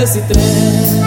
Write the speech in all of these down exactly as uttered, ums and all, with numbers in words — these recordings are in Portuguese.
nesse trem.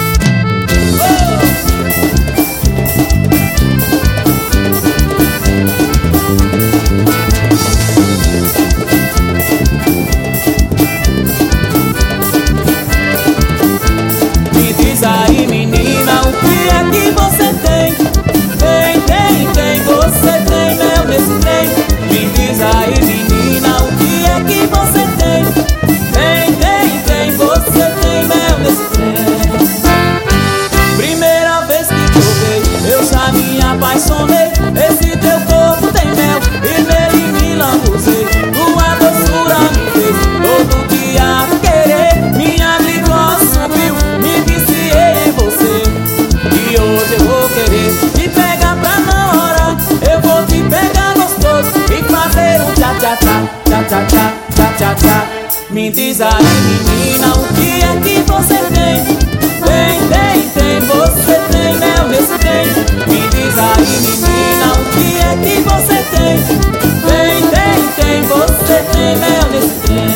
Me diz aí, menina, o que é que você tem? Tem, tem, tem, você tem mel nesse trem. Me diz aí, menina, o que é que você tem? Tem, tem, tem, você tem mel nesse trem. Primeira vez que te ouvi, eu já me apaixonei. Esse teu corpo tem mel e nele me lambuzei. Tua doçura me fez todo dia querer. Minha glicose subiu, me viciei em você. E hoje eu vou querer te pegar pra namorar. Eu vou te pegar gostoso e fazer um tchá-tchá-tchá, tchá-tchá-tchá, tchá-tchá-tchá. Me diz aí, menina, o que é que você tem? Tem, tem, tem, você tem mel nesse trem. Me diz aí, menina, o que é que você tem? Tem, tem, tem, você tem mel nesse trem.